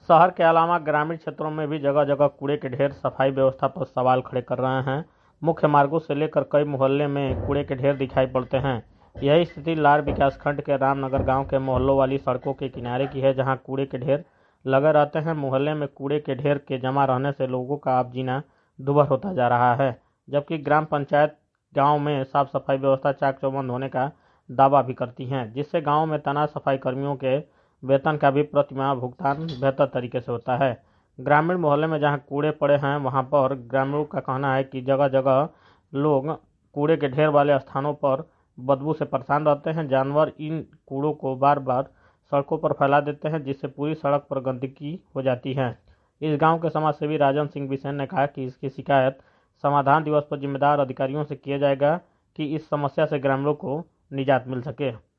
शहर के अलावा ग्रामीण क्षेत्रों में भी जगह जगह कूड़े के ढेर सफाई व्यवस्था पर सवाल खड़े कर रहे हैं। मुख्य मार्गों से लेकर कई मोहल्ले में कूड़े के ढेर दिखाई पड़ते हैं। यही स्थिति लार विकासखंड के रामनगर गांव के मोहल्लों वाली सड़कों के किनारे की है, जहां कूड़े के ढेर लगे रहते हैं। मोहल्ले में कूड़े के ढेर के जमा रहने से लोगों का अब जीना दुभर होता जा रहा है, जबकि ग्राम पंचायत गांव में साफ सफाई व्यवस्था चाक चौबंद होने का दावा भी करती हैं, जिससे गांव में तैनात सफाई कर्मियों के वेतन का भी प्रतिमाह भुगतान बेहतर तरीके से होता है। ग्रामीण मोहल्ले में जहां कूड़े पड़े हैं, वहां पर ग्रामीणों का कहना है कि जगह जगह लोग कूड़े के ढेर वाले स्थानों पर बदबू से परेशान रहते हैं। जानवर इन कूड़ों को बार बार सड़कों पर फैला देते हैं, जिससे पूरी सड़क पर गंदगी हो जाती है। इस गांव के समाजसेवी राजन सिंह बिसेन ने कहा कि इसकी शिकायत समाधान दिवस पर जिम्मेदार अधिकारियों से किया जाएगा कि इस समस्या से ग्रामीणों को निजात मिल सके।